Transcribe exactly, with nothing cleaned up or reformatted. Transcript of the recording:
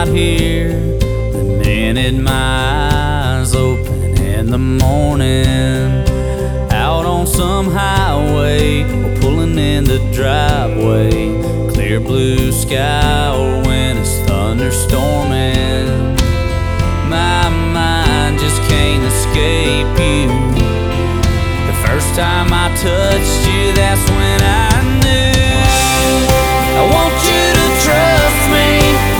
out here the minute my eyes open in the morning. Out on some highway or pulling in the driveway, clear blue sky or when it's thunderstorming. My mind just can't escape you. The first time I touched you, that's when I knew I want you.